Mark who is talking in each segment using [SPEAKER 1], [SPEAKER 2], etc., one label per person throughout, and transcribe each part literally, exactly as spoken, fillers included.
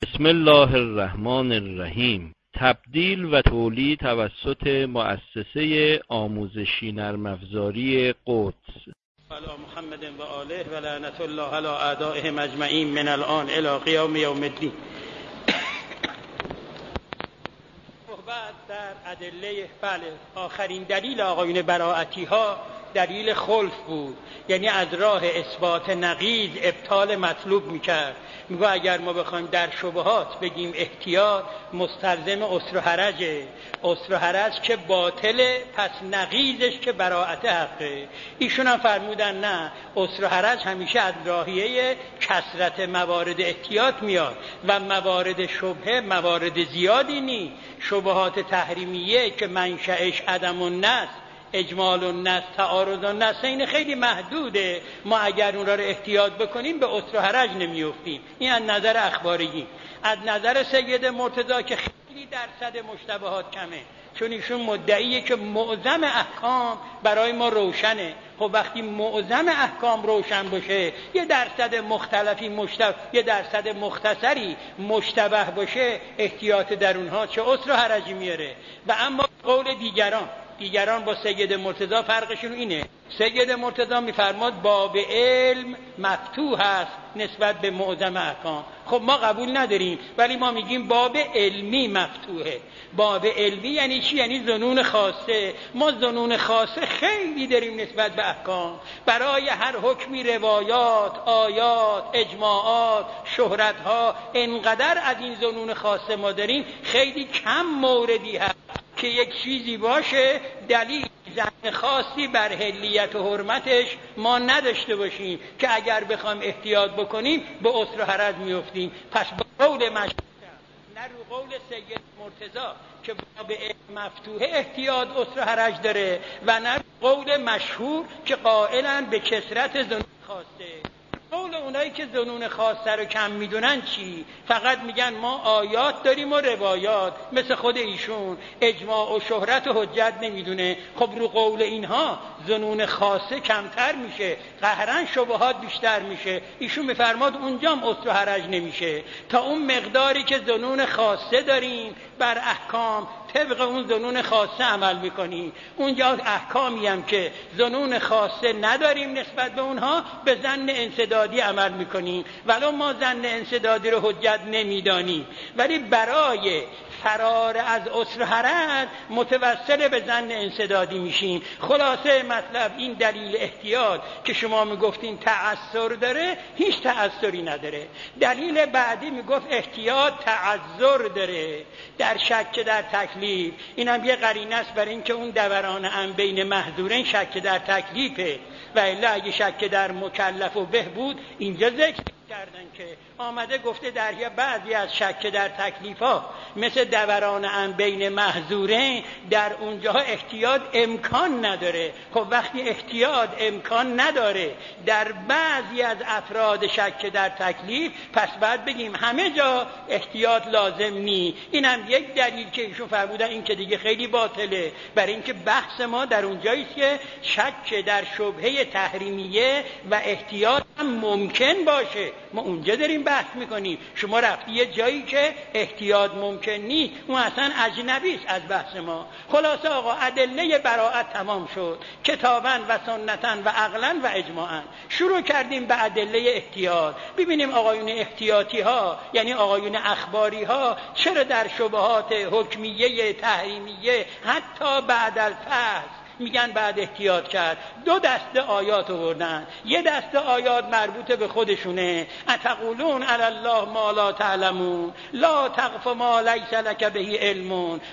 [SPEAKER 1] بسم الله الرحمن الرحیم. تبدیل و تولید توسط مؤسسه آموزشی نرم افزاری قدس.
[SPEAKER 2] علی محمد و آله و لعنت الله علی اعدائهم اجمعین من الان الی قیام یوم الدین. صحبت در ادله بله آخرین دلیل آقایون براءتی ها دلیل خلف بود، یعنی از راه اثبات نقیض ابطال مطلوب میکرد. میگه اگر ما بخوایم در شبهات بگیم احتیاط، مستلزم اسر و حرجه، اسر و حرج که باطله، پس نقیضش که براءت حقه. ایشون هم فرمودن نه، اسر و حرج همیشه از راهیه کثرت موارد احتیاط میاد و موارد شبهه موارد زیادی نی. شبهات تحریمیه که منشأش عدم النص، اجمال النص، تعارض النص، این خیلی محدوده. ما اگر اون را احتیاط بکنیم به اسر و حرج نمیافتیم. این از نظر اخباری. از نظر سید مرتضی که خیلی درصد مشتبهات کمه، چون ایشون مدعیه که معظم احکام برای ما روشنه. خب وقتی معظم احکام روشن باشه، یه درصد مختلفی مشتبه، یه درصد مختصری مشتبه باشه، احتیاط در اونها چه اسر و حرجی میاره. و اما قول دیگران دیگران با سید مرتضی فرقشون اینه. سید مرتضی میفرماد باب علم مفتوح است نسبت به معظم احکام. خب ما قبول نداریم، ولی ما میگیم باب علمی مفتوحه. باب علمی یعنی چی؟ یعنی ظنون خاصه. ما ظنون خاصه خیلی داریم نسبت به احکام. برای هر حکمی روایات، آیات، اجماعات، شهرتها، انقدر از این ظنون خاصه ما داریم، خیلی کم موردی هست که یک چیزی باشه دلیل زن خاصی بر حلیت و حرمتش ما نداشته باشیم که اگر بخوایم احتیاط بکنیم به اسر و حرج میافتیم. پس با قول مشهور نه رو قول سید مرتضی که باب مفتوحه احتیاط اسر و حرج داره، و نه قول مشهور که قائلن به کثرت ظنون خاصه. قول اونایی که ظنون خاصه رو کم میدونن چی؟ فقط میگن ما آیات داریم و روایات، مثل خود ایشون اجماع و شهرت و حجت نمیدونه. خب رو قول اینها ظنون خاصه کمتر میشه، قهرن شبهات بیشتر میشه. ایشون میفرماد اونجام اسر و حرج نمیشه. تا اون مقداری که ظنون خاصه داریم بر احکام طبق اون ظنون خاصه عمل میکنیم. اونجا احکامی هم که ظنون خاصه نداریم نسبت به اونها به ظن انسدادی عمل میکنیم، ولو ما ظن انسدادی رو حجت نمیدانیم، ولی برای فرار از اسر و حرج متوسل به ظن انسدادی میشیم. خلاصه مطلب این دلیل احتیاط که شما میگفتین تعثر داره، هیچ تعثری نداره. دلیل بعدی میگفت احتیاط تعذر داره در شک در تکلیف. اینم یه قرینه است برای اینکه اون دوران ام بین محذورین شک در تکلیفه، و الا اگه شک در مکلف و بهبود اینجا ذکر کردن که آمده گفته در یه بعضی از شک در تکلیف ها مثل دوران ام بین محذورین در اونجاها احتیاط امکان نداره. خب وقتی احتیاط امکان نداره در بعضی از افراد شک در تکلیف، پس بعد بگیم همه جا احتیاط لازم نی. اینم یک دلیل که ایشون فرمودن این که دیگه خیلی باطله، برای اینکه بحث ما در اونجاییست که شک در شبهه تحریمیه و احتیاط هم ممکن باشه. ما اونجا داریم بحث میکنیم. شما رفتی یه جایی که احتیاط ممکن نی، اون اصلا اجنبی است از بحث ما. خلاصه آقا ادله براءت تمام شد، کتاباً و سنتاً و عقلاً و اجماعاً. شروع کردیم به ادله احتیاط. ببینیم آقایون احتیاطی ها یعنی آقایون اخباری ها چرا در شبهات حکمیه تحریمیه حتی بعد الفحص میگن بعد احتیاط کرد. دو دسته آیات آوردن. یه دسته آیات مربوط به خودشونه. اتقولون علی الله ما لا تعلمون لا تقف ما لیس لک به علم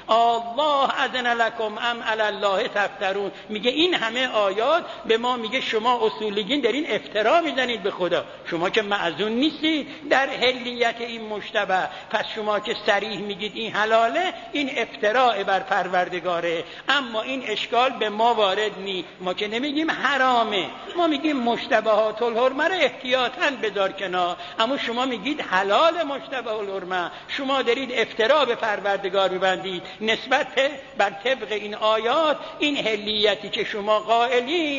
[SPEAKER 2] الله اذن لکم ام علی الله تفترون. میگه این همه آیات به ما میگه شما اصولیین دارین افترا میزنید به خدا. شما که معذون نیستید در حلیت این مشتبه، پس شما که صریح میگید این حلاله، این افتراء بر پروردگاره. اما این اشکال به ما وارد نی. ما که نمیگیم حرامه، ما میگیم مشتبهات الحرمه رو احتیاطاً بذار کنار. اما شما میگید حلال مشتبه الحرمه، شما دارید افترا به پروردگار میبندید نسبت بر طبق این آیات. این حلیتی که شما قائلین این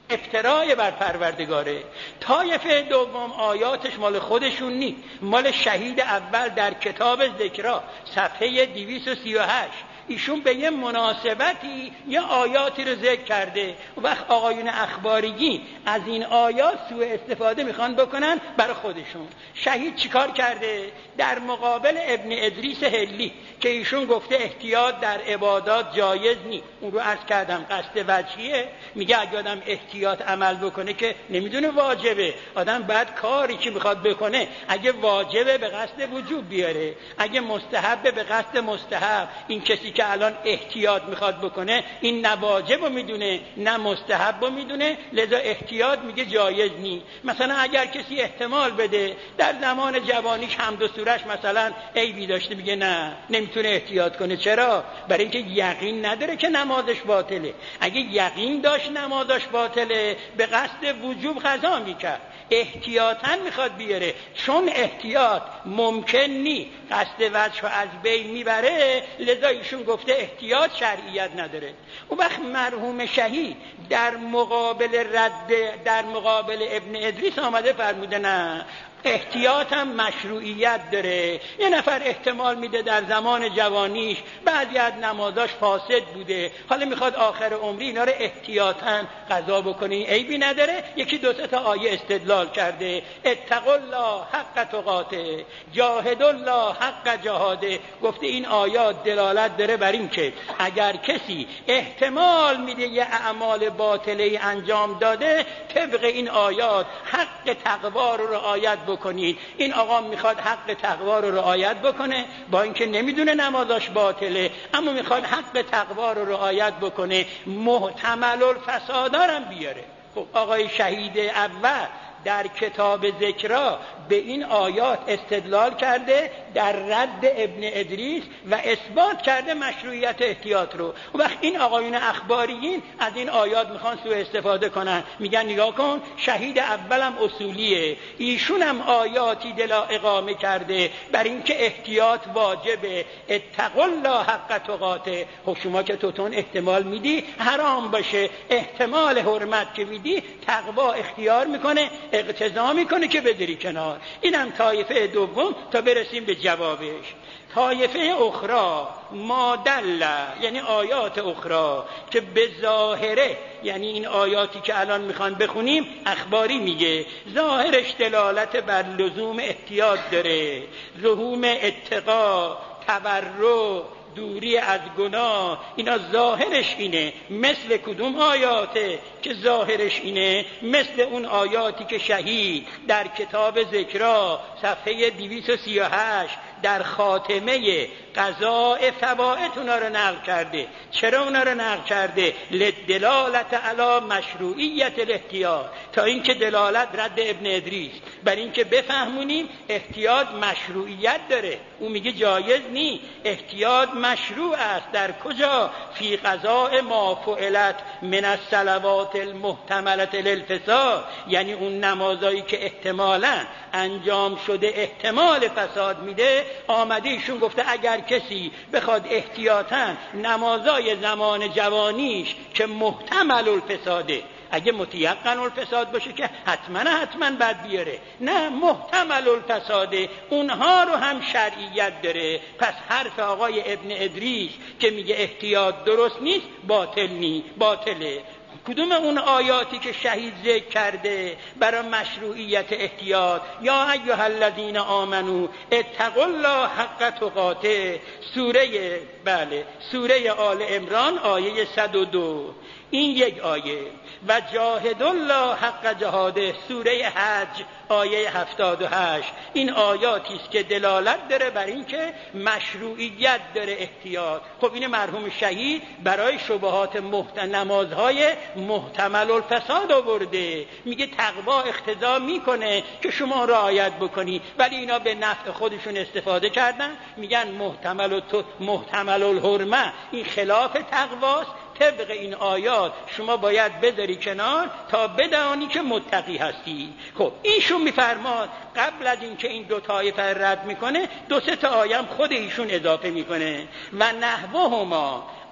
[SPEAKER 2] افترای بر پروردگاره. طایفه دوم آیاتش مال خودشون نی، مال شهید اول در کتاب ذکرا صفحه دویست و سی و هشت. ایشون به یه مناسبتی یه آیاتی رو ذکر کرده و وقت آقایون اخباریگی از این آیات سوء استفاده میخوان بکنن برای خودشون. شهید چیکار کرده؟ در مقابل ابن ادریس حلی که ایشون گفته احتیاط در عبادات جایز نی، اون رو عرض کردم قصد وجهیه، میگه اگه آدم احتیاط عمل بکنه که نمیدونه واجبه، آدم بعد کاری که میخواد بکنه اگه واجبه به قصد وجوب بیاره، اگه مستحبه به قصد مستحب. این کسی که الان احتیاط میخواد بکنه این نه واجب رو میدونه نه مستحب رو میدونه، لذا احتیاط میگه جایز نی. مثلا اگر کسی احتمال بده در زمان جوانیش حمد و سورش مثلا عیبی داشته، میگه نه نمیتونه احتیاط کنه. چرا؟ برای اینکه یقین نداره که نمازش باطله. اگه یقین داشت نمازش باطله به قصد وجوب قضا میکرد، احتیاطاً میخواد بیاره. چون احتیاط ممکن نی قصد وجه از بین میبره، لذا ایشون گفته احتیاط شرعیت نداره. اون وقت مرحوم شهید در مقابل رد در مقابل ابن ادریس آمده فرموده نه، احتیاط هم مشروعیت داره. یه نفر احتمال میده در زمان جوانیش بعضی از نمازاش فاسد بوده، حالا میخواد آخر عمری اینا رو احتیاطاً قضا بکنه، این عیبی نداره. یکی دو سه تا آیه استدلال کرده، اتقوا الله حق تقاته، جاهدوا الله حق جهاده. گفته این آیات دلالت داره بر این که اگر کسی احتمال میده یه اعمال باطله انجام داده، طبق این آیات حق تقوا رو رعایت بکنید. این آقا میخواد حق تقوا رو رعایت بکنه، با اینکه نمیدونه نمازش باطله، اما میخواد حق تقوا رو رعایت بکنه، محتمل الفسادارم بیاره. خب آقای شهید اول در کتاب ذکرا به این آیات استدلال کرده در رد ابن ادریس و اثبات کرده مشروعیت احتیاط رو. و وقت این آقایون اخباریین از این آیات میخوان سوء استفاده کنن، میگن نگاه کن شهید اولم اصولیه، ایشون هم آیاتی دلا اقامه کرده بر اینکه احتیاط واجبه، اتقوا الله حق تقاته. خب شما که توتون احتمال میدی حرام باشه، احتمال حرمت که میدی تقوا اختیار میکنه، اقتضا میکنه که بدری کنار. اینم طایفه دوم تا برسیم به جوابش. طایفه اخرى مادل، یعنی آیات اخرى که به ظاهره، یعنی این آیاتی که الان میخوان بخونیم اخباری میگه ظاهرش دلالت بر لزوم احتیاط داره، لزوم اتقا، تبرع، دوری از گناه، اینا ظاهرش اینه. مثل کدوم آیاته که ظاهرش اینه؟ مثل اون آیاتی که شهید در کتاب ذکرا صفحه دویست و سی و هشت در خاتمه قضاء فوائد اونا رو نقل کرده. چرا اونا رو نقل کرده؟ لدلالت علی مشروعیت الاحتیاط، تا اینکه دلالت رد ابن ادریس بر اینکه بفهمونیم احتیاط مشروعیت داره. اون میگه جایز نی، احتیاط مشروع است. در کجا؟ فی قضاء ما فعلت من الصلوات المحتملة للفساد، یعنی اون نمازایی که احتمالاً انجام شده احتمال فساد میده. آمده ایشون گفته اگر کسی بخواد احتیاطاً نمازای زمان جوانیش که محتمل الفساده، اگه متیقن الفساد باشه که حتما حتما بد بیاره، نه محتمل الفساده، اونها رو هم شرعیت داره. پس حرف آقای ابن ادریس که میگه احتیاط درست نیست باطل نی، باطله. کدوم اون آیاتی که شهید ذکر کرده برای مشروعیت احتیاط؟ یا ایها الذین آمنو اتقوا الله حق تقاته، سوره بله سوره آل عمران آیه صد و دو، این یک آیه. و جاهد الله حق جهاده، سوره حج آیه هفتاد و هشت. این آیاتی است که دلالت داره بر این که مشروعیت داره احتیاط. خب این مرحوم شهید برای شبهات محت... نمازهای محتمل الفساد آورده، میگه تقوا اقتضا میکنه که شما رعایت بکنی، ولی اینا به نفع خودشون استفاده کردن، میگن محتمل الت... محتمل الحرمه این خلاف تقواست. طبق این آیات شما باید بذاری کنار تا بدانی که متقی هستی. خب ایشون میفرماد قبل از اینکه این دو طایفه رد میکنه دو سه تا آیه خود ایشون اضافه میکنه. و نحوهما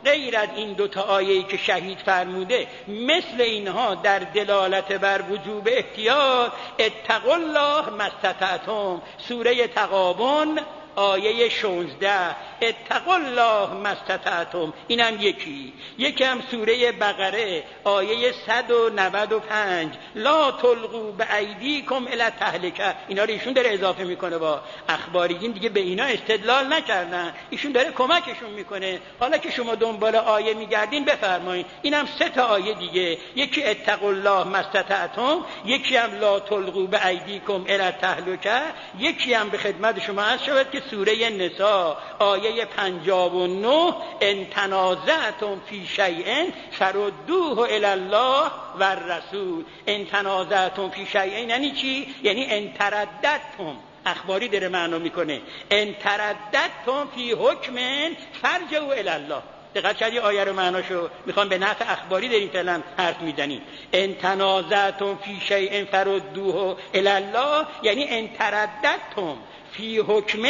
[SPEAKER 2] غیر از این دو تا آیه‌ای که شهید فرموده مثل اینها در دلالت بر وجوب احتیاط اتقوا الله ما استطعتم، سوره تغابن آیه شانزده، اتقوا الله ما استطعتم، اینم یکی. یکی هم سوره بقره آیه صد و نود و پنج، لا تلقوا بایدیکم الی التهلکه. اینا رو ایشون داره اضافه میکنه، با اخباریین دیگه به اینا استدلال نکردن، ایشون داره کمکشون میکنه. حالا که شما دنبال آیه میگردین بفرمایید، اینم سه تا آیه دیگه، یکی اتقوا الله ما استطعتم، یکی هم لا تلقوا بایدیکم الی التهلکه، یکی هم به خدمت شما عرض شود که سوره نساء آیه پنجاه و نه، ان تنازعتم فی شیء فردوه الی الله و الرسول. ان تنازعتم فی شیء یعنی چی؟ یعنی ان ترددتم، اخباری داره معنا میکنه، ان ترددتم فی حکم فرجعوا الی الله. دقت کردی آیه رو معناشو میخوام به نفع اخباری داریم فعلا حرف میزنیم. ان تنازعتم فی شیء فردوه الی الله یعنی ان ترددتم فی حکم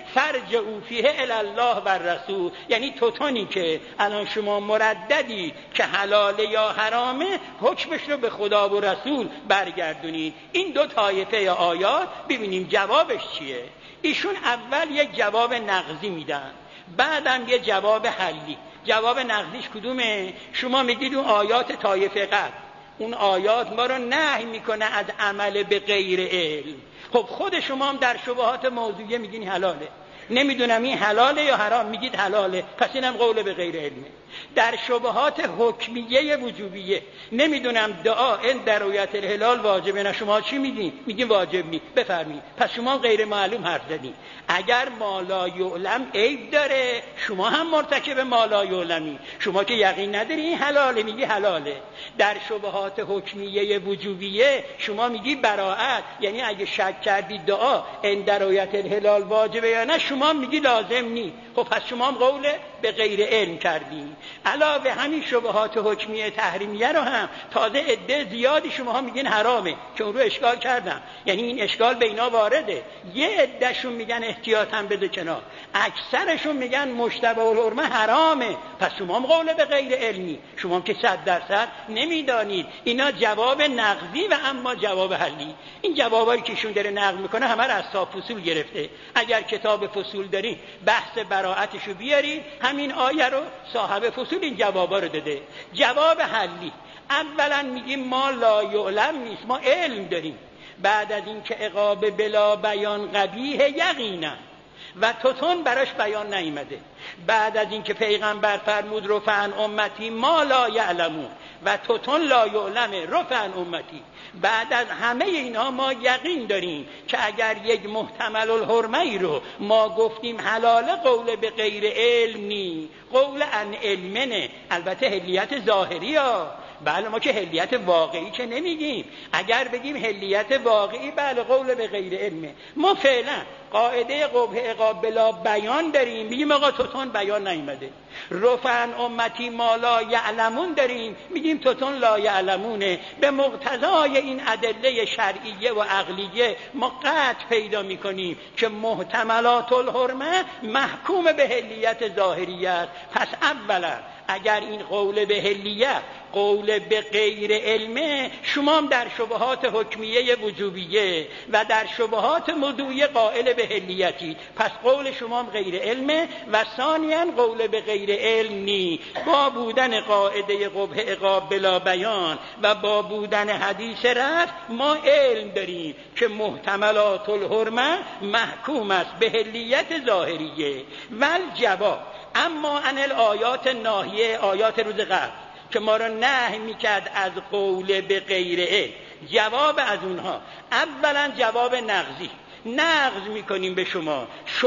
[SPEAKER 2] فرجعوا فیه الی الله و الرسول، یعنی توتونی که الان شما مرددی که حلاله یا حرامه، حکمش رو به خدا و رسول برگردونید. این دو طایفه یا آیات ببینیم جوابش چیه. ایشون اول یک جواب نقضی میدن، بعدم یک جواب حلی. جواب نقضیش کدومه؟ شما میگید اون آیات طایفه قبل، اون آیات ما رو نهی میکنه از عمل به غیر علم. خب خود شما هم در شبهات موضوعیه میگین حلاله، نمیدونم این حلاله یا حرام، میگید حلاله، پس اینم قول به غیر علمه. در شبهات حکمیه وجوبیه نمیدونم دعا این در رؤیت الهلال واجبه، نه شما چی میگین؟ میگین واجب نی. بفرمایید، پس شما غیر معلوم حرف زدین. اگر ما لا یعلم عیب داره، شما هم مرتکب ما لا یعلمی. شما که یقین نداری این حلاله میگی حلاله. در شبهات حکمیه وجوبیه شما میگی براءت، یعنی اگه شک کردی دعا این در رؤیت الهلال واجبه یا نه، شما میگی لازم نی. خب پس شما هم قول به غیر علم کردین. علاوه همین شبهات حکمیه تحریمیه رو هم تازه عده زیادی شما ها میگین حرامه که اون رو اشکال کردم، یعنی این اشکال به اینا وارده. یه عدهشون میگن احتیاط هم بده کنار، اکثرشون میگن مشتبه الحرمه حرامه. پس شما هم قول به غیر علمی، شما هم که صد درصد نمیدانید. اینا جواب نقضی و اما جواب حلی. این جوابایی که ایشون داره نقل میکنه همه رو از صاحب فصول گرفته. اگر کتاب فصول دارین بحث براءتشو بیارید، همین آیه رو صاحب فصول این جوابا رو داده. جواب حلی، اولا میگیم ما لا یعلم نیست، ما علم داریم. بعد از این که عقاب بلا بیان قبیح یقینا و توتون براش بیان نیامده، بعد از این که پیغمبر فرمود رفعن امتی ما لا یعلمون و توتون لا یعلمه رفعن امتی، بعد از همه اینا ما یقین داریم که اگر یک محتمل الحرمه ای رو ما گفتیم حلاله، قول به غیر علم نی، قول ان علمنه. البته حلیت ظاهری ها، بله، ما که حلیت واقعی که نمیگیم. اگر بگیم حلیت واقعی، بله قول به غیر علمه. ما فعلا قاعده قبح عقاب بلا بیان داریم، میگیم آقا توتون بیان نیامده. رفعن امتی ما لا یعلمون داریم، میگیم توتون لا یعلمونه. به مقتضای این ادله شرعیه و عقلیه ما قطع پیدا میکنیم که محتملات الحرمه محکوم به حلیت ظاهریه است. پس اولا اگر این قول به حلیه قول به غیر علمه، شما هم در شبهات حکمیه وجوبیه و در شبهات موضوعیه قائل به حلیتی، پس قول شما هم غیر علمه. و ثانیاً قول به غیر علم نی. با بودن قاعده قبح عقاب بلا بیان و با بودن حدیث رفع ما علم داریم که محتملات الحرمه محکوم است به حلیت ظاهریه. ول جواب اما ان الآیات ناهیه، آیات روز قبل که ما را نهی میکرد از قول به غیر علم، جواب از اونها اولا جواب نقضی. نقض میکنیم به شما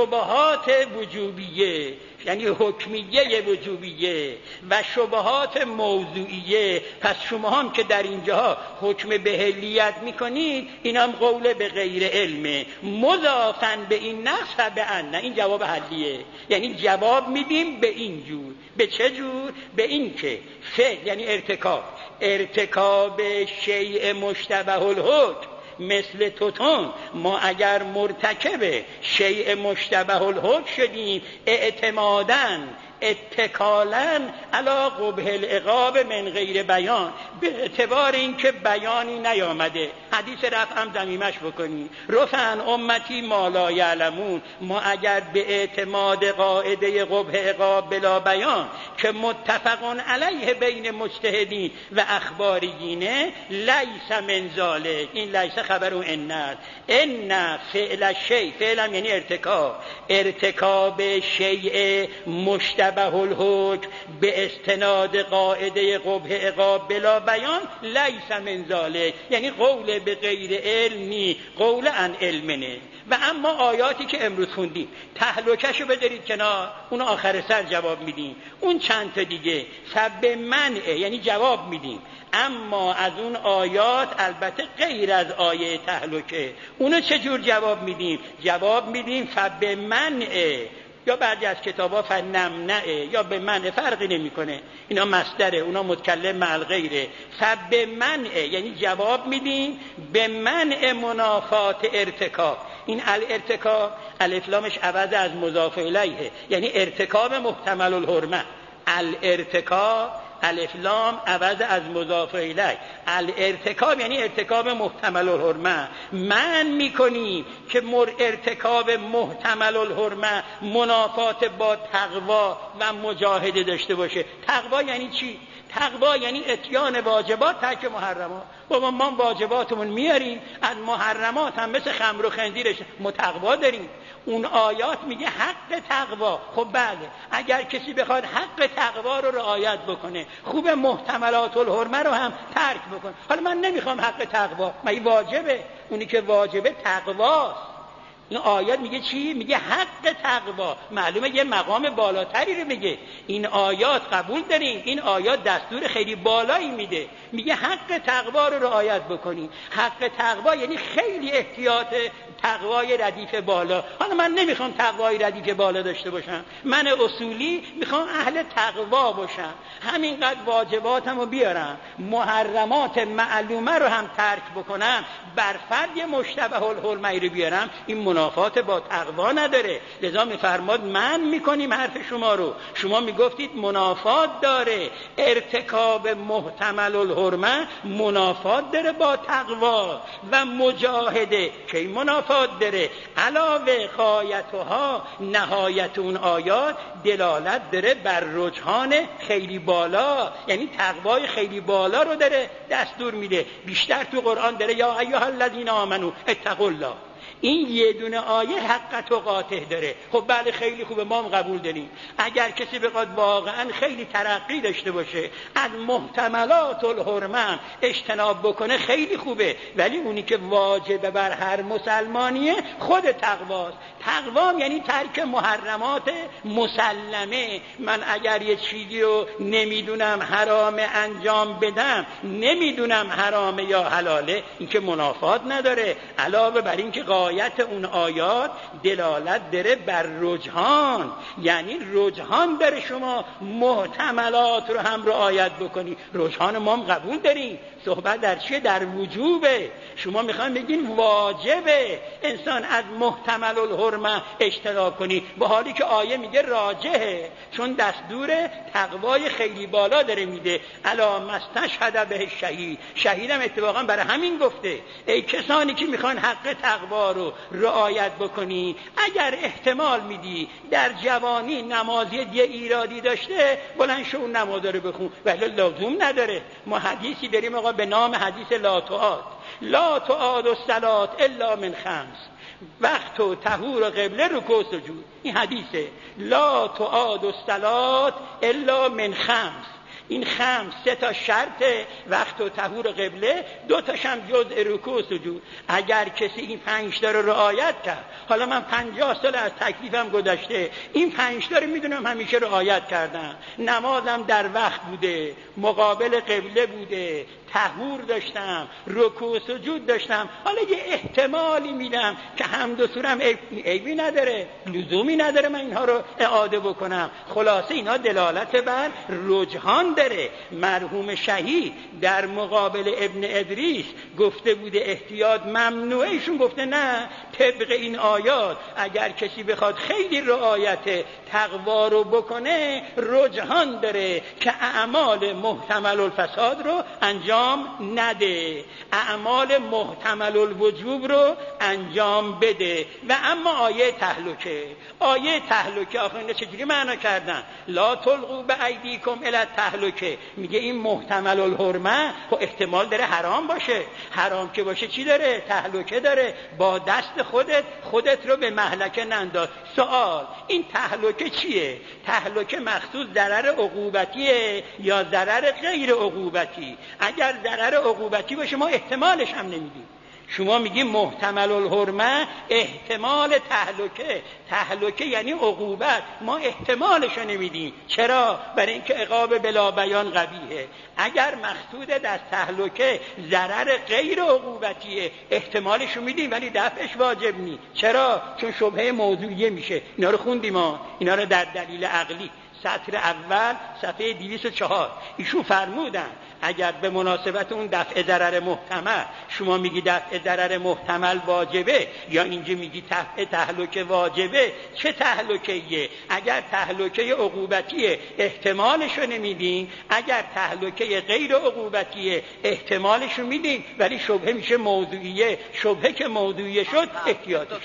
[SPEAKER 2] شبهات وجوبیه، یعنی حکمیه وجوبیه و شبهات موضوعیه. پس شما هم که در اینجا حکم به حلیت میکنید، این هم قول به غیر علمه. مضافاً به این نقص به ان، این جواب حلیه، یعنی جواب میدیم به این جور. به چه جور؟ به این که فعل یعنی ارتکاب، ارتکاب شیء مشتبه الحکم مثل توتون، ما اگر مرتکب شیء مشتبه الحکم شدیم اعتماداً اتکالاً علی قبح العقاب من غیر بیان، به اعتبار اینکه بیانی نیامده. حدیث رفع هم ضمیمش بکنی، رفع عن امتی ما لا یعلمون. ما اگر به اعتماد قاعده قبح عقاب بلا بیان که متفقون علیه بین مجتهدین و اخباریینه، لیس من ذالک، این لیس خبر و ان است. ان فعل شیء، فعلم یعنی ارتکاب، ارتکاب شیء مشتبه الحکم به استناد قاعده قبح عقاب بلا بیان، لیس من ذالک، یعنی قول به غیر علمی، قول عن علمنه. و اما آیاتی که امروز خوندیم تهلکشو بذارید کنار، اون آخر سر جواب میدیم. اون چند تا دیگه سب منعه، یعنی جواب میدیم. اما از اون آیات البته غیر از آیه تهلکه، اونو چجور جواب میدیم؟ جواب میدیم سب منعه، یا بعضی از کتابا فنمنعه، یا به منع، فرقی نمیکنه. اینا مصدره، اونا متکلم مع الغیره. سب منعه یعنی جواب میدیم به منع منافات ارتکاب. این الارتکاب الف لامش عوض از مضاف الیه، یعنی ارتکاب محتمل الحرمه. الارتکاب الف لام عوض از مضاف الیه، الارتکاب یعنی ارتکاب محتمل الحرمه. من میکنیم که مر ارتکاب محتمل الحرمه منافات با تقوا و مجاهده داشته باشه. تقوا یعنی چی؟ تقوا یعنی اتیان واجبات، ترک محرمات. بابا ما واجباتمون میاریم، از محرمات هم مثل خمر و خنزیرش متقوا داریم. اون آیات میگه حق تقوا. خب بله، اگر کسی بخواد حق تقوا رو رعایت بکنه، خوب محتملات الحرمه رو هم ترک بکنه. حالا من نمیخوام حق تقوا، مگه واجبه؟ اونی که واجبه تقواست. این آیات میگه چی؟ میگه حق تقوا. معلومه یه مقام بالاتری رو میگه. این آیات قبول داریم، این آیات دستور خیلی بالایی میده، میگه حق تقوا رو رعایت بکنی. حق تقوا یعنی خیلی احتیاط، تقوای ردیف بالا. حالا من نمیخوام تقوای ردیف بالا داشته باشم، من اصولی میخوام اهل تقوا باشم، همینقدر واجباتمو بیارم، محرمات معلومه رو هم ترک بکنم، بر فرد مشتبه الحرمه رو بیارم، این منافات با تقوا نداره. لذا میفرماد من میکنیم حرف شما رو، شما میگفتید منافات داره، ارتکاب محتمل الحرمه منافات داره با تقوا و مجاهده که منافات داره. علاوه غایتها، نهایت اون آیات دلالت داره بر رجحان خیلی بالا، یعنی تقوای خیلی بالا رو داره دستور میده. بیشتر تو قرآن داره یا ایها الذین آمنو اتقوا الله. این یه دونه آیه حق تقاته داره. خب بله خیلی خوبه، ما هم قبول داریم. اگر کسی بخواد واقعا خیلی ترقی داشته باشه، از محتملات الحرمه اجتناب بکنه، خیلی خوبه. ولی اونی که واجبه بر هر مسلمانیه خود تقواست. تقوام یعنی ترک محرمات مسلمه. من اگر یه چیزی رو نمیدونم حرام انجام بدم، نمیدونم حرامه یا حلاله، این که منافات نداره. علاوه بر این که غایت اون آیات دلالت داره بر رجحان، یعنی رجحان داره شما محتملات رو هم رعایت بکنی. رجحان ما هم قبول داریم. صحبت در چیه؟ در وجوبه. شما میخواین بگین واجبه انسان از محتمل الحرمه اجتناب کنی، با حالی که آیه میگه راجحه، چون دستور تقوای خیلی بالا داره میده. الا مستشهد به شهید. شهیدم اتفاقا برای همین گفته ای کسانی که میخوان حق تقوا رو رعایت بکنی، اگر احتمال میدی در جوانی نمازی یه ایرادی داشته، بلند شو اون نماز رو بخون، ولی لزوم نداره. ما حدیثی داریم آقا به نام حدیث لا تعاد، لا تعاد الصلاة الا من خمس، وقت و طهور و قبله رکوع و سجود. این حدیثه لا تعاد الصلاة الا من خمس. این خمس سه تا شرطه، وقت و طهور و قبله، دو تاش هم جزء رکوع و سجود. اگر کسی این پنج تا رو رعایت کرد، حالا من پنجاه سال از تکلیفم گذشته، این پنج تا رو میدونم همیشه رعایت کردم، نمازم در وقت بوده، مقابل قبله بوده، طهور داشتم، رکوع و سجود داشتم، حالا یه احتمالی میدم که حمد و سورم عیبی نداره، لزومی نداره من اینها رو اعاده بکنم. خلاصه اینا دلالت بر رجحان رجحان داره. مرحوم شهید در مقابل ابن ادریس گفته بوده احتیاط ممنوعه، ایشون گفته نه، طبق این آیات اگر کسی بخواد خیلی رعایت تقوا رو بکنه رجحان داره که اعمال محتمل الفساد رو انجام نده، اعمال محتمل الوجوب رو انجام بده. و اما آیه تهلکه، آیه تهلکه آخه اینا چجوری معنا کردن؟ لا تلقوا بایدیکم الی التهلکه، میگه این محتمل الحرمه خب احتمال داره حرام باشه، حرام که باشه چی داره؟ تهلکه داره، با دست خودت خودت رو به مهلکه ننداز. سوال، این تهلکه چیه؟ تهلکه مخصوص ضرر عقوبتیه یا ضرر غیر عقوبتی؟ اگر ضرر عقوبتی باشه ما احتمالش هم نمیدیم. شما میگی محتمل الحرمه احتمال تهلکه، تهلکه یعنی عقوبت، ما احتمالش رو نمیدیم. چرا؟ برای اینکه عقاب بلا بیان قبیحه. اگر مقصود از تهلکه ضرر غیر عقوبتیه احتمالش رو میدیم ولی دفعش واجب نی. چرا؟ چون شبهه موضوعیه میشه. اینا رو خوندیم ما، اینا رو در دلیل عقلی سطر اول صفحه دویست و چهار ایشون فرمودن اگر به مناسبت اون دفع ضرر محتمل شما میگی دفع ضرر محتمل واجبه یا اینجا میگی دفع تهلکه واجبه، چه تهلکه‌ایه؟ اگر تهلکه عقوبتیه احتمالش رو نمیدین، اگر تهلکه غیر عقوبتیه احتمالش رو میدین ولی شبهه میشه موضوعیه. شبهه که موضوعیه شد احتیاطش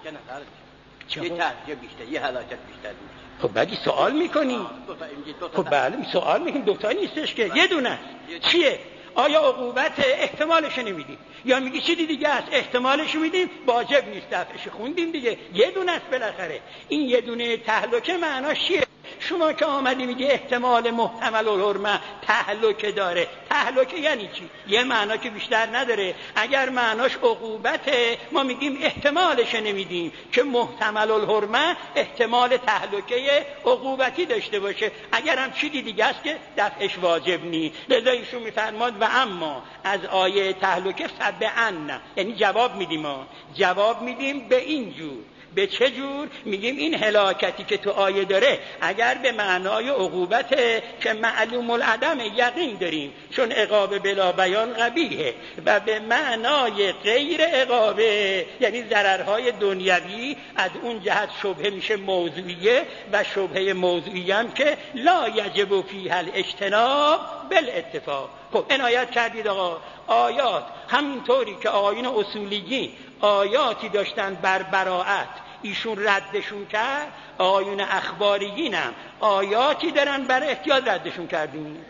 [SPEAKER 3] یه تهلکه بیشتر، یه هلاکت بیشتر.
[SPEAKER 2] خب بعدی سوال میکنی؟ خب بله سوال میکنیم، دوتا نیستش که یه دونه چیه؟ آیا عقوبت احتمالش نمیدیم یا میگی چیزی دیگه است احتمالش میدیم واجب نیست؟ دفعش خوندیم دیگه، یه دونه است بالاخره. این یه دونه تهلکه معناش چیه؟ شما که آمدی میگه احتمال محتمل الحرمه تهلکه داره، تهلکه یعنی چی؟ یه معنا که بیشتر نداره. اگر معناش عقوبته ما میگیم احتمالش نمیدیم که محتمل الحرمه احتمال تهلکه عقوبتی داشته باشه. اگر هم چیزی دیگه است که دفعش واجب نی. لذا ایشون میفرماد و اما از آیه تهلکه فبأن، یعنی جواب میدیم، ما جواب میدیم به این جور. به چه جور؟ میگیم این هلاکتی که تو آیه داره اگر به معنای عقوبته که معلوم العدم یقین داریم چون عقاب بلا بیان قبیحه، و به معنای غیر عقابه یعنی ضررهای دنیوی از اون جهت شبهه میشه موضوعیه و شبهه موضوعیه هم که لا یجب فیها الاجتناب بالاتفاق. خب عنایت کردید آقا، آیات همینطوری که آیین اصولیین آیاتی داشتن بر براءت ایشون ردشون کرد، آیون اخباریین هم آیاتی دارن بر احتیاط ردشون کردیم.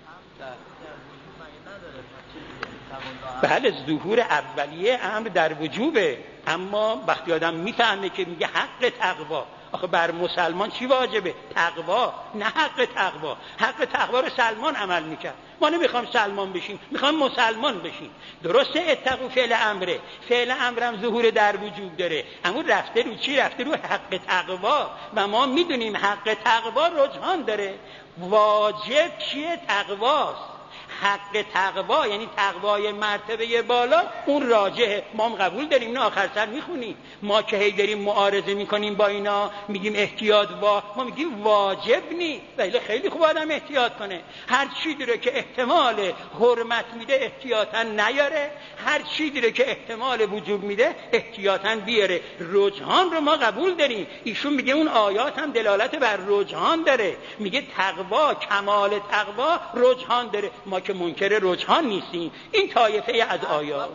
[SPEAKER 2] بله ظهور اولیه امر در وجوبه، اما وقتی آدم میفهمه که میگه حق تقوا، آخه بر مسلمان چی واجبه؟ تقوا، نه حق تقوا. حق تقوا رو سلمان عمل میکرد، ما نمیخوام سلمان بشیم، میخوام مسلمان بشیم. درسته اتقوا فعل امره، فعل امرم ظهور در وجوب داره، اما رفته رو چی؟ رفته رو حق تقوا و ما میدونیم حق تقوا رجحان داره. واجب چیه؟ تقواست. حق تقوا یعنی تقوای مرتبه بالا اون راجحه، ما هم قبول داریم، نه آخر سر میخونیم. ما که هی داریم معارضه میکنیم با اینا میگیم احتیاط وا، ما میگیم واجب نی، ولی خیلی خوب آدم احتیاط کنه. هر چی داره که احتمال حرمت میده احتیاطاً نیاره، هر چی داره که احتمال وجوب میده احتیاطاً بیاره. رجحان رو ما قبول داریم. ایشون میگه اون آیات هم دلالت بر رجحان داره، میگه تقوا، کمال تقوا رجحان داره. ما که منکر رجحان نیستیم. این طایفه از آیات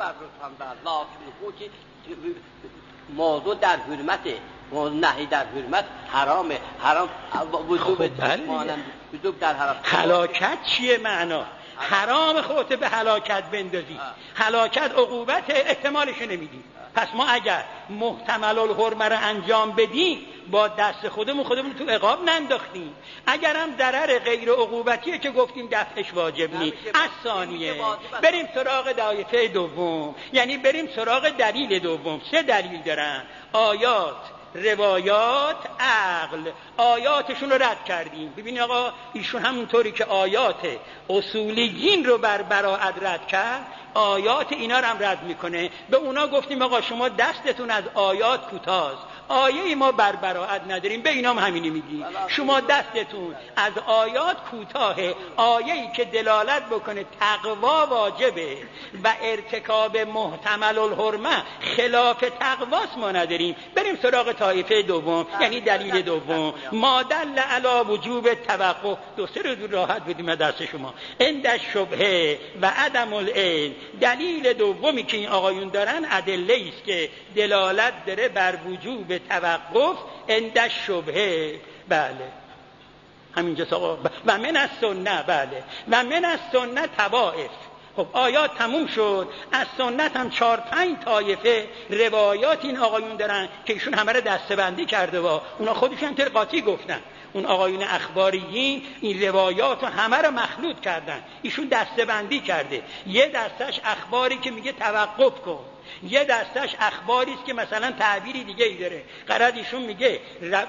[SPEAKER 3] موضوع در حرمته، موضوع نهی در حرمت حرامه، حرام وجوب وجوب در حرام.
[SPEAKER 2] هلاکت چیه معنا؟ حرام خودت به هلاکت بندازی، هلاکت عقوبت احتمالش نمیدی. پس ما اگر محتمل الحرمه رو انجام بدیم با دست خودمون خودمون تو عقاب ننداختیم. اگرم ضرر غیر عقوبتیه که گفتیم دفعش واجب نیست. از ثانیه بریم سراغ دایره دوم، یعنی بریم سراغ دلیل دوم. سه دلیل دارن: آیات، روایات، عقل. آیاتشون رو رد کردیم. ببینید آقا ایشون همونطوری که آیات اصولیین رو بر براءت رد کرد، آیات اینا رو هم رد میکنه. به اونا گفتیم آقا شما دستتون از آیات کوتاست، آیه ما بر براءت نداریم، به اینام همینی میگی. شما دستتون از آیات کوتاهه، آیه‌ای که دلالت بکنه تقوا واجبه و ارتکاب محتمل الحرمه خلاف تقواست ما نداریم. بریم سراغ طایفه دوم، یعنی دلیل دوم، ما دل علی وجوب توقف. دو سه روز راحت بدیم دست شما. عند شبهه و عدم العلم، دلیل دومی که این آقایون دارن ادله است که دلالت داره بر وجوب توقف عند شبهه. بله همینجا آقا. و من از سنت، بله و من از سنت طوائف. خب آیات تموم شد، از سنت هم چهار پنج طایفه روایات این آقایون دارن که ایشون همه رو دسته‌بندی کرده و اونا خودشون تلقاطی گفتن. اون آقایون اخباریین این روایات رو همه رو مخلوط کردن، ایشون دسته‌بندی کرده. یه دستش اخباری که میگه توقف کن، یه دستش اخباری است که مثلا تعبیری دیگه ای داره. قرار ایشون میگه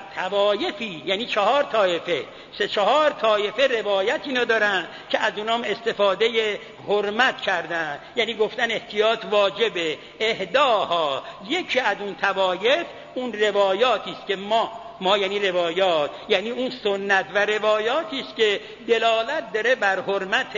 [SPEAKER 2] طوایفی، یعنی چهار طایفه، سه چهار طایفه روایت اینو دارن که از اونام استفاده حرمت کردن، یعنی گفتن احتیاط واجبه. اهداها، یکی از اون طوایف اون روایاتی است که ما ما یعنی روایات، یعنی اون سنت و روایاتی است که دلالت داره بر حرمت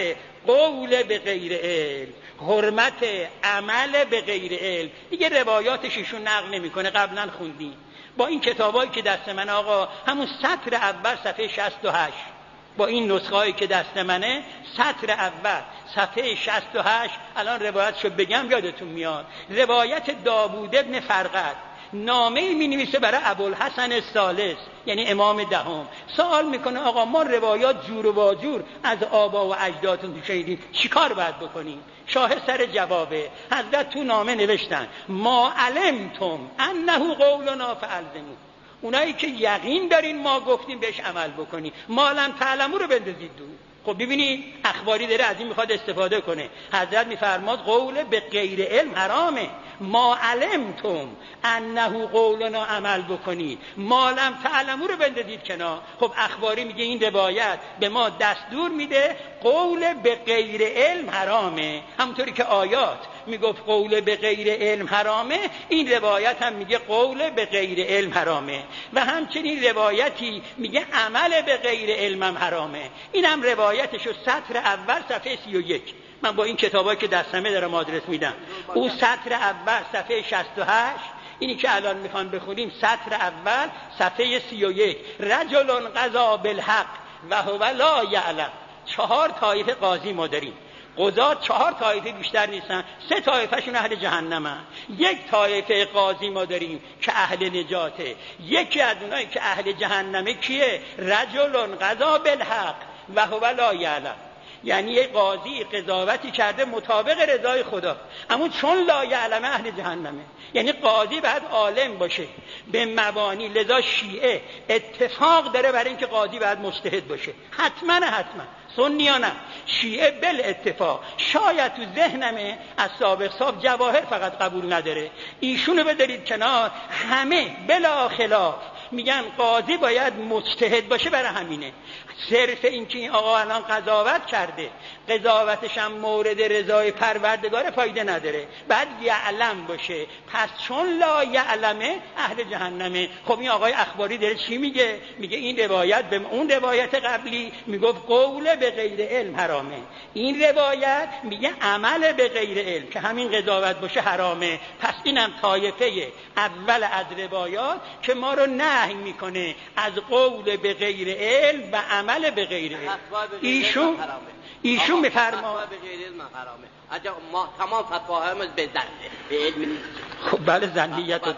[SPEAKER 2] قول به غیر علم، حرمت عمل به غیر علم. دیگه روایاتش ایشون نقل نمیکنه، قبلا خوندیم با این کتابایی که دست من آقا، همون سطر اول صفحه شصت و هشت، با این نسخه‌ای که دست منه سطر اول صفحه شصت و هشت، الان روایتشو بگم یادتون میاد. روایت داوود ابن فرقد نامه‌ای می‌نویسه برای ابوالحسن الثالث، یعنی امام دهم. سوال میکنه آقا ما روایات جور و واجور از آبا و اجدادتون شنیدیم، چیکار باید بکنیم؟ شاه سر جوابه. حضرت تو نامه نوشتن ما علمتم انه قولنا فالزموا، اونایی که یقین دارین ما گفتیم بهش عمل بکنی، ما لم تعلموا رو بندازید دور. خب ببینید اخباری داره از این میخواد استفاده کنه. حضرت میفرماد قول به غیر علم حرامه، ما علمتم انه قولنا عمل بکنید، ما لم تعلموا رو بندازید کنار. خب اخباری میگه این روایت به ما دستور میده قول به غیر علم حرامه، همونطوری که آیات میگفت قول به غیر علم حرامه، این روایت هم میگه قول به غیر علم حرامه. و همچنین روایتی میگه عمل به غیر علم هم حرامه. این هم روایتشو سطر اول صفحه سی و یک، من با این کتابایی که دستمه دارم آدرس میدم. او سطر اول صفحه شصت و هشت، اینی که الان میخوام بخونیم سطر اول صفحه سی و یک. رجل قضا بالحق و هو لا یعلم. چهار طایفه قاضی ما داریم، قضات چهار طایفه بیشتر نیستن، سه طایفهشون اهل جهنمن. یک طایفه قاضی ما داریم که اهل نجاته. یکی از اونایی که اهل جهنمه کیه؟ رجل قضا بالحق و هو لا یعلم، یعنی یک قاضی قضاوتی کرده مطابق رضای خدا، اما چون لا یعلم اهل جهنمه. یعنی قاضی باید عالم باشه به مبانی. لذا شیعه اتفاق داره برای اینکه قاضی باید مجتهد باشه، حتما حتما. سنیانه شیعه بل اتفاق. شاید تو ذهنمه از سابق صاحب جواهر فقط قبول نداره، ایشونو بدارید کنار، همه بلا خلاف میگن قاضی باید مجتهد باشه. برای همینه صرف این که این آقا الان قضاوت کرده، قضاوتش هم مورد رضای پروردگار، فایده نداره، بعد یعلم باشه. پس چون لا یعلمه اهل جهنمه. خب این آقای اخباری داره چی میگه؟ میگه این روایت به اون روایت قبلی میگفت قول به غیر علم حرامه، این روایت میگه عمل به غیر علم که همین قضاوت باشه حرامه. پس اینم طایفه اول از روایات که ما رو نهی میکنه از قول به غیر علم و عمل به غیر علم. ایشون ایشون میفرما
[SPEAKER 3] به غیر علم حرامه. اجا ما تمام فتواهامز به ظن به علم نیست.
[SPEAKER 2] خب بله، ظنیت و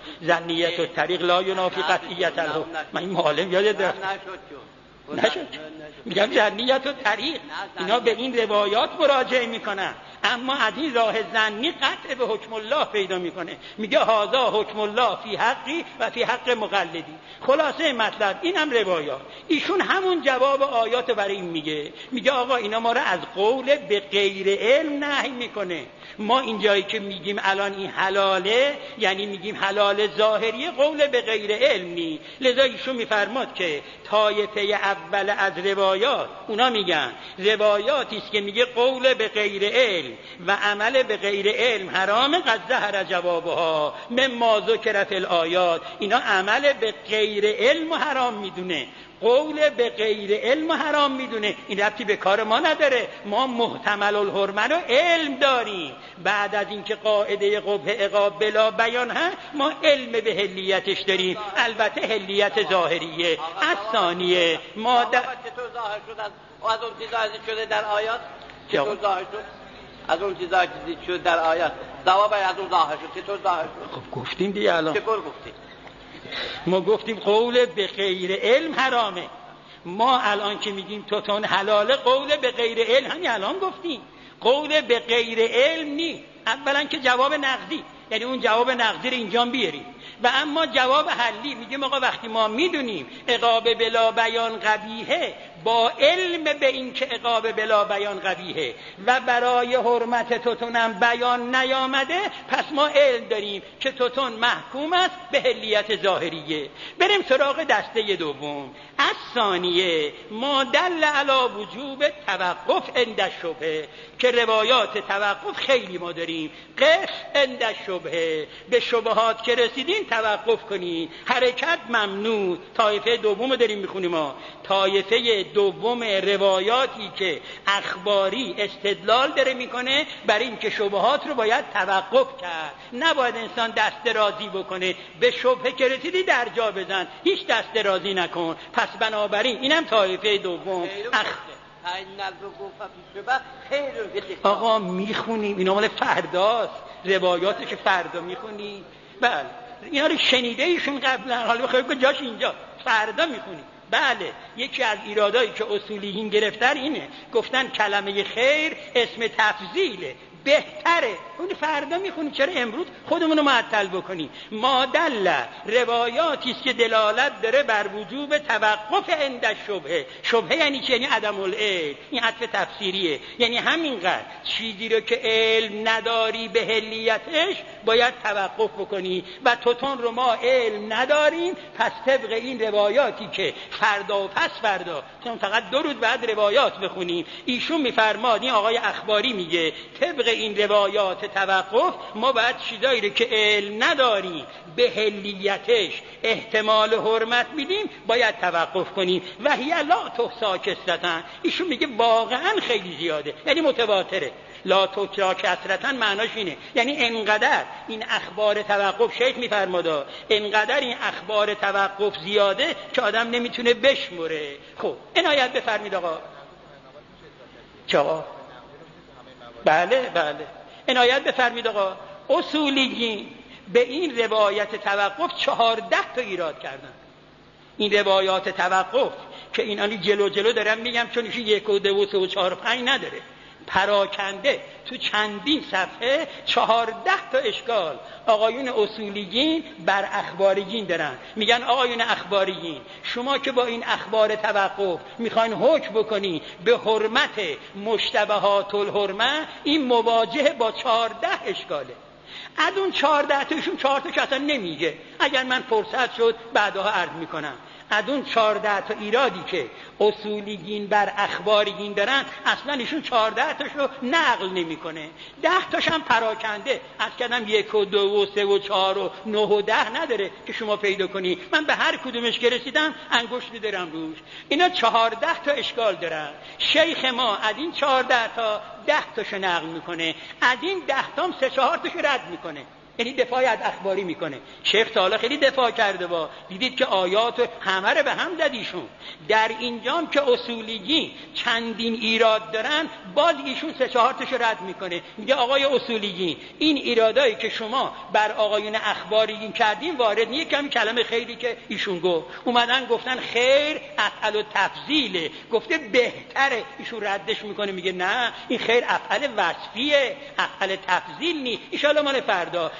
[SPEAKER 2] ظنیت و طریق لا ینافی قطعیت الحکم. من این معلم یادت رفت نشد. میگم ظنیت و طریق اینا به این روایات مراجعه میکنن، اما از این راه ظنی قطع به حکم الله پیدا میکنه. میگه هذا حکم الله فی حقی و فی حق مقلدی. خلاصه مطلب اینم روایات، ایشون همون جواب آیات برای این میگه، میگه آقا اینا ما رو از قول به غیر علم نهی میکنه. ما اینجایی که میگیم الان این حلاله، یعنی میگیم حلال ظاهری، قول به غیر علم نی. لذا ایشون میفرماد که طایفه اول از روایات، اونا میگن روایاتی است که میگه قول به غیر علم و عمل به غیر علم حرام، قد ظهر جوابها مما ذکر فی الآیات. اینا عمل به غیر علم حرام میدونه، قول به غیر علم حرام میدونه. این ربطی به کار ما نداره، ما محتمل الحرمه رو علم داریم. بعد از اینکه قاعده قبح عقاب بلا بیان ها، ما علم به حلیتش داریم، البته حلیت ظاهریه. از ثانیه ما در...
[SPEAKER 3] چطور ظاهر شد از اون چیزایی شده در آیات؟ چطور ظاهر شد از اون چیزایی که شده در آیات؟ جواب از اون ظاهر شد، چطور ظاهر شد؟
[SPEAKER 2] خب گفتیم دیگه الان.
[SPEAKER 3] چطور گفتیم؟
[SPEAKER 2] ما گفتیم قول به غیر علم حرامه. ما الان که میگیم توتون حلاله، قول به غیر علم همین الان گفتیم، قول به غیر علم نی. اولا که جواب نقضی، یعنی اون جواب نقضی رو اینجا بیاریم. و اما جواب حلی میگیم آقا وقتی ما میدونیم عقاب بلا بیان قبیحه، با علم به این که عقاب بلا بیان قبیحه و برای حرمت توتونم بیان نیامده، پس ما علم داریم که توتون محکوم است به حلیت ظاهریه. بریم سراغ دسته دوم. از ثانیه ما دل علی وجوب توقف عند الشبهه، که روایات توقف خیلی ما داریم. قف عند الشبهه، به شبهات که رسیدین توقف کنین، حرکت ممنوع. طایفه دوم داریم میخونیم ما، طایفه دوم روایاتی که اخباری استدلال داره میکنه بر این که شبهات رو باید توقف کرد، نباید انسان دست درازی بکنه. به شبهه که رسیدی در جا بزن، هیچ دست درازی نکن. پس بنابراین اینم طایفه دوم. اخ... آقا میخونیم، اینا مال فرداست، روایاتی که فردا میخونی. بله اینا رو شنیده ایشون قبلا، حالا بخواهیم که جاش اینجا فردا میخونی. بله یکی از ایرادایی که اصولیین گرفتن اینه، گفتن کلمه خیر اسم تفضیله، بهتره. اون فردا میخونی، چرا امروز خودمون رو معطل بکنی؟ ما دل روایاتی است که دلالت داره بر وجوب توقف عند الشبهه. شبهه یعنی چی؟ یعنی عدم العلم. این عطف تفسیریه، یعنی همینقدر چیزی رو که علم نداری به حلیتش باید توقف بکنی و توتون رو ما علم نداریم، پس طبق این روایاتی که فردا و پس فردا، چون فقط دو روز بعد روایات بخونیم، ایشون میفرماد، این آقای اخباری میگه طبق این روایات توقف ما باید چیزایی رو که علم نداریم به حلیتش احتمال حرمت میدیم باید توقف کنیم. و هی لا تحصا کثرتن، ایشون میگه واقعا خیلی زیاده، یعنی متواتره. لا تحصا کثرتن معناش اینه، یعنی انقدر این اخبار توقف، شیخ میفرماده انقدر این اخبار توقف زیاده که آدم نمیتونه بشمره. خب عنایت بفرمید آقا. چرا؟ بله بله عنایت بفرمید آقا. اصولیین به این روایت توقف چهارده تا ایراد کردن. این روایات توقف که این آنی جلو جلو دارم میگم، چون ایشون یک و دو و سه و چهار و پنج نداره، پراکنده تو چندین صفحه چهارده تا اشکال آقایون اصولیین بر اخباریین دارن. میگن آقایون اخباریین، شما که با این اخبار توقف میخواین حکم بکنی به حرمت مشتبهات الحرمه، این مواجه با چهارده اشکاله. از اون چهارده تاشون چهار تا که اصلا نمیگه، اگر من فرصت شد بعدها عرض میکنم. از اون چهارده تا ایرادی که اصولیین بر اخباریین دارن، اصلا ایشون چهارده تاشو نقل نمیکنه، ده تاش هم پراکنده. از کردم یک و دو و سه و چهار و نه و ده نداره که شما پیدا کنی. من به هر کدومش که رسیدم انگشت می‌ذارم روش. اینا چهارده تا اشکال دارن. شیخ ما از این چهارده تا ده تاشو نقل میکنه، از این ده تام سه چهار تاشو رد میکنه، یعنی دفاعی از اخباری میکنه. شیخ تعالی خیلی دفاع کرده، با دیدید که آیات همه رو به هم زدیشون. در اینجام که اصولیین چندین ایراد دارن، باز ایشون سه چهار تاشو رد میکنه. میگه آقای اصولیین، این ایرادایی که شما بر آقایون اخباریین کردین وارد نیست. کمی کلمه خیری که ایشون گفت، اومدن گفتن خیر افعل و تفضیله، گفته بهتره، ایشون ردش میکنه، میگه نه این خیر افعل وصفیه، افعل تفضیل نیست. ان شاء الله مال فردا.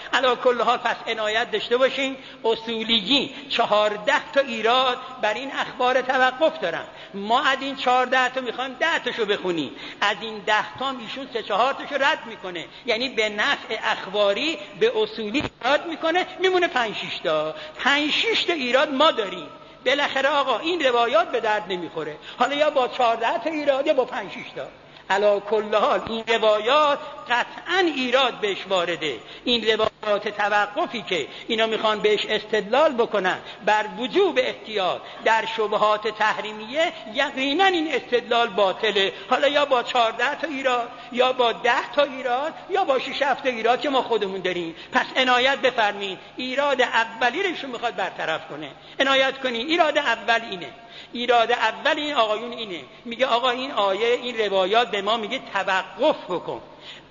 [SPEAKER 2] علی کل حال پس عنایت داشته باشین، اصولیین چهارده تا ایراد بر این اخبار توقف دارن. ما از این چهارده تا میخوایم ده تاشو بخونیم، از این ده تا ایشون سه چهار تاشو رد میکنه، یعنی به نفع اخباری به اصولی ایراد میکنه، میمونه پنج شش تا. پنج شش تا ایراد ما داریم. بالاخره آقا این روایات به درد نمیخوره، حالا یا با چهارده تا ایراد یا با پنج شش تا. علی کل حال این روایات قطعا ایراد بهش وارده. این روایات توقفی که اینا میخوان بهش استدلال بکنن بر وجوب احتیاط در شبهات تحریمیه، یقینا این استدلال باطله. حالا یا با چهارده تا ایراد یا با ده تا ایراد یا با شش هفت تا ایراد که ما خودمون داریم. پس عنایت بفرمین، ایراد اولی رو ایشون میخواد برطرف کنه. عنایت کنین، ایراد اول اینه. ایراد اول این آقایون اینه، میگه آقا این آیه این روایات به ما میگه توقف بکن.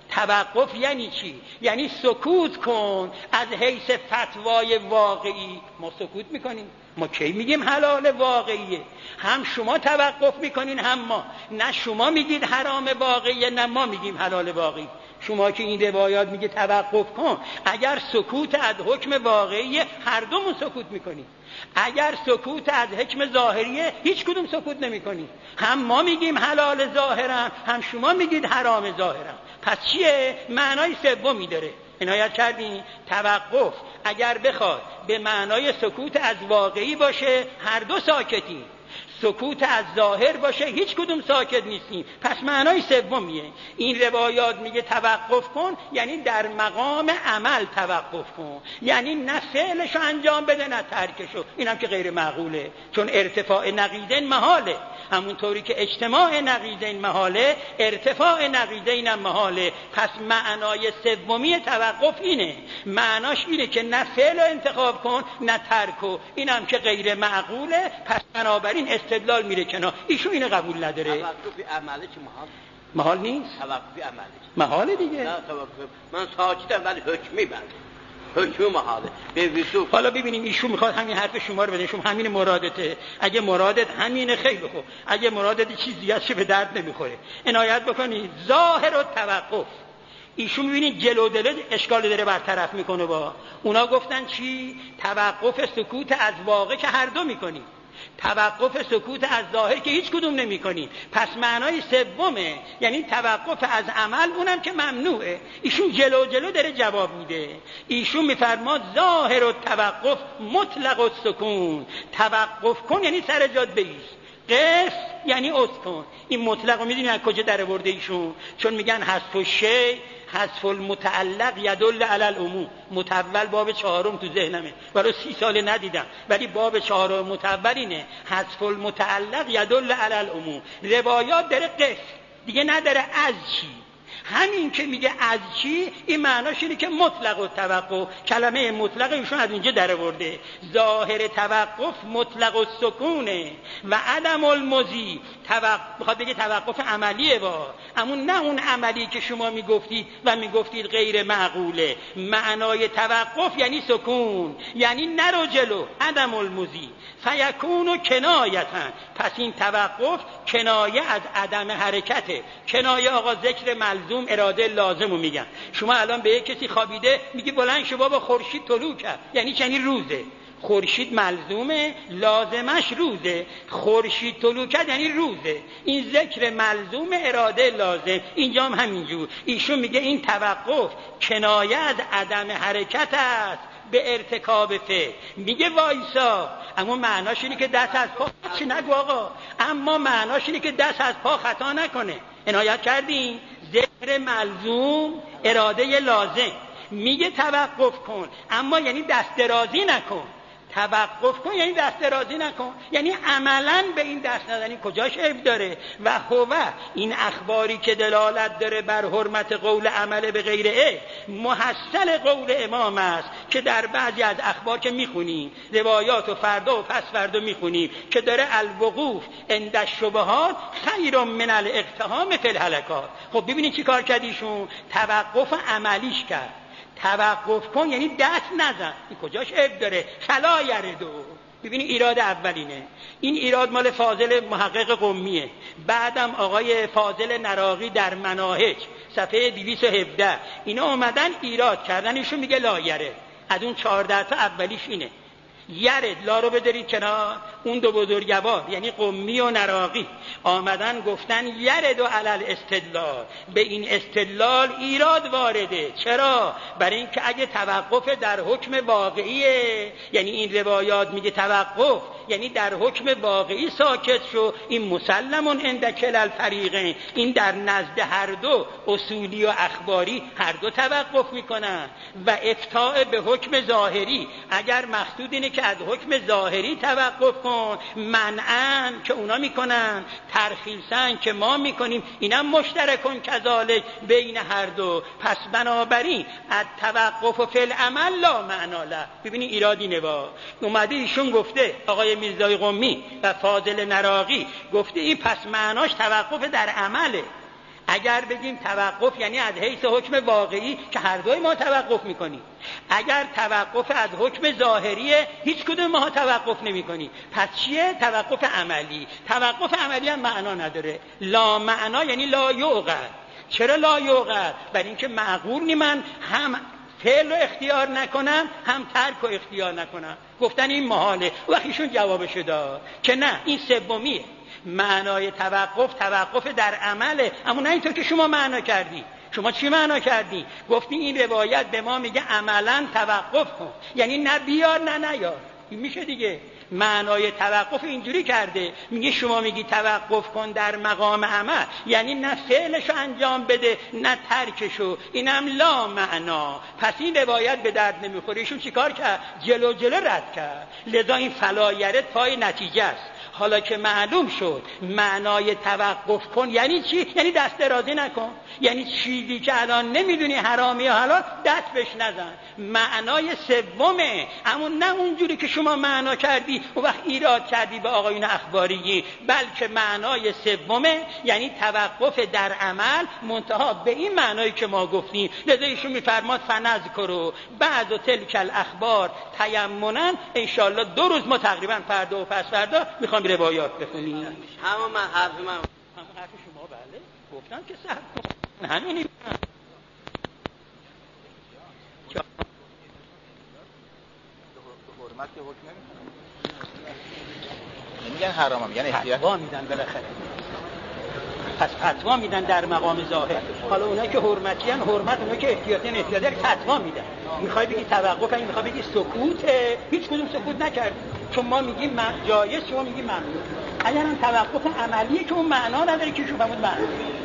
[SPEAKER 2] توقف یعنی چی؟ یعنی سکوت کن از حیث فتوای واقعی. ما سکوت میکنیم، ما کی میگیم حلال واقعیه؟ هم شما توقف میکنین هم ما. نه شما میگید حرام واقعیه نه ما میگیم حلال واقعی. شما که این روایات میگه توقف کن، اگر سکوت از حکم واقعیه هر دومون سکوت میکنیم. اگر سکوت از حکم ظاهریه هیچ کدوم سکوت نمیکنیم. هم ما میگیم حلال ظاهرا هم شما میگید حرام ظاهرا. پس چیه؟ معنای سومی داره. عنایت کردین؟ توقف اگر بخواد به معنای سکوت از واقعی باشه هر دو ساکتیم، سکوت از ظاهر باشه هیچ کدوم ساکت نیستیم. پس معنای سومیه. این روایات میگه توقف کن یعنی در مقام عمل توقف کن، یعنی نه فعلشو انجام بده نه ترکشو. اینم که غیر معقوله، چون ارتفاع نقیضین محاله. همونطوری که اجتماع نقیضین محاله، ارتفاع نقیضین هم محاله. پس معنای سومی توقف اینه، معناش اینه که نه فعل انتخاب کن نه ترکو. اینم که غیر معقوله. پس بنابراین استدلال میره کنار. ایشون اینو قبول نداره.
[SPEAKER 3] توقفی عملی که محال
[SPEAKER 2] محال نیست.
[SPEAKER 3] توقفی عملی
[SPEAKER 2] محاله دیگه.
[SPEAKER 3] نه توقف من ساکتم ولی حکمی بنده. حکم محاله. به ویسو.
[SPEAKER 2] حالا ببینیم ایشون میخواد همین حرف شما رو بده. شما همین مرادته. اگه مرادت همینه خیلی خوب. اگه مرادت چیزی هست که به درد نمیخوره عنایت بکنید. ظاهر و توقف ایشون میبینید جلو دل اشکال داره برطرف میکنه. با اونا گفتن چی؟ توقف سکوت از واقع که هر دو میکنی، توقف سکوت از ظاهر که هیچ کدوم نمی کنی. پس معنای سومه، یعنی توقف از عمل، اونم که ممنوعه. ایشون جلو جلو داره جواب میده. ایشون میفرماد ظاهر و توقف مطلق و سکون. توقف کن یعنی سر جات بایست، قف یعنی اسکن. این مطلق رو میدونی از کجا در آورده ایشون؟ چون میگن حذف الشیء حذف المتعلق یدل علی العموم. متول باب چهارم تو ذهنمه، برای سی سال ندیدم، ولی باب چهارم متول اینه، حذف المتعلق یدل علی العموم. روایات داره قف دیگه نداره از چی. همین که میگه از چی، این معناش اینه که مطلق و توقف. کلمه مطلق ایشون از اینجا در آورده. ظاهر توقف مطلق و سکونه و عدم المضی. توقف بخواد بگه توقف عملیه، با همون نه اون عملی که شما میگفتید و میگفتید غیر معقوله. معنای توقف یعنی سکون، یعنی نرو جلو، عدم المضی. فیکون کنایتن. پس این توقف کنایه از عدم حرکته. کنایه آقا ذکر ملزوم اراده لازمو میگن. شما الان به یک کسی خوابیده میگی بلند شو بابا خورشید طلوع کرد، یعنی چنی روزه. خورشید ملزومه، لازمش روزه. خورشید طلوع کرد یعنی روزه. این ذکر ملزوم اراده لازم. اینجا هم همینجور. ایشون میگه این توقف کنایه از عدم حرکت است به ارتکاب فعل. میگه وایسا، اما معناش اینه که دست از پا چی نگو آقا، اما معناش اینه که دست از پا خطا نکنه. عنایت کردین؟ ذکر ملزوم اراده لازم. میگه توقف کن، اما یعنی دست درازی نکن. توقف کن یعنی دست درازی نکن، یعنی عملاً به این دست ندنی کجاش عیب داره؟ و هو این اخباری که دلالت داره بر حرمت قول عمل به غیر عیب، محصل قول امام است که در بعضی از اخبار که میخونیم، روایات و فردا و پس فردا میخونیم که داره الوقوف عند الشبهات خیر من الاقتحام فی الهلکات. خب ببینید چی کار کردیشون؟ توقف عملیش کرد. توقف کن یعنی دست نزن، این کجاش عیب داره؟ فلا یردو، ببینید ایراد اولینه، این ایراد مال فاضل محقق قمیه، بعدم آقای فاضل نراقی در مناهج صفحه دویست و هفده اینا اومدن ایراد کردن، ایشون میگه لایره. از اون چهارده تا اولیش اینه، یرد لا رو بذارید کنار. اون دو بزرگوار یعنی قمی و نراقی آمدن گفتن یرد و علل استدلال، به این استدلال ایراد وارده. چرا؟ برای اینکه اگه توقف در حکم واقعیه، یعنی این روایات میگه توقف یعنی در حکم واقعی ساکت شو، این مسلمون عند کل الفریقین، این در نزد هر دو اصولی و اخباری هر دو توقف میکنن. و افتاء به حکم ظاهری، اگر مقصود اینه که از حکم ظاهری توقف کن، منعن که اونا میکنن، ترخیصن که ما میکنیم، اینم مشترکن کذالک بین هر دو. پس بنابراین از توقف و فی العمل لا معنا له. ببینید ایرادی نوا اومده ایشون گفته، آقای میرزای قمی و فاضل نراقی گفته این پس معناش توقف در عمله. اگر بگیم توقف یعنی از حیث حکم واقعی که هر دوی ما توقف میکنیم، اگر توقف از حکم ظاهریه هیچ کدوم ما توقف نمیکنیم. پس چیه؟ توقف عملی. توقف عملی هم معنا نداره، لا معنا یعنی لا یعقل. چرا لا یعقل؟ برای اینکه معقول نی من هم فعل رو اختیار نکنم هم ترک رو اختیار نکنم. گفتن این محاله. وقتیشون جوابشو داد که نه، این سومیه. معنای توقف توقف در عمله، اما نه اینطور که شما معنا کردی. شما چی معنا کردی؟ گفتی این روایت به ما میگه عملا توقف کن، یعنی نه بیار نه نیار. این میشه دیگه. معنای توقف اینجوری کرده، میگه شما میگی توقف کن در مقام عمل، یعنی نه فعلشو انجام بده نه ترکشو. اینم لا معنا. پس این روایت به درد نمیخوره. ایشون چیکار کرد؟ جلو جلو رد کرد. لذا این فلایرت پای نتیجه است. حالا که معلوم شد معنای توقف کن یعنی چی؟ یعنی دست درازی نکن، یعنی چیزی که الان نمیدونی حرامی یا حلال دست بهش نزن. معنای سومه، اما نه اونجوری که شما معنا کردی و وقت ایراد کردی به آقایون اخباری، بلکه معنای سومه یعنی توقف در عمل، منتها به این معنایی که ما گفتیم. لذا ایشون میفرماد فنذکروا بعض تلک الاخبار تیمنا. ان شاء الله دو روز ما تقریبا فردا و پس فردا میخوام روایات بخونیم.
[SPEAKER 3] اما من حرف من
[SPEAKER 2] همون حرف شما بله گفتم که صحت کن همینی
[SPEAKER 4] حرمت که حکم نمیکنم، نمیگن حرامه، میگن احتیاط.
[SPEAKER 2] فتوا میدن بالاخره. پس فتوا میدن در مقام ظاهر. حالا اونایی که حرمتی ان حرمت، اونایی که احتیاطی ان احتیاط، فتوا میدن. میخوای بگی توقف، این میخوای بگی سکوته، هیچ کدوم سکوت نکرد. چون ما میگیم جایز، شما میگی ممنوع. اگر هم توقف عملیه که اون معنا نداره که شما فهمید معنی.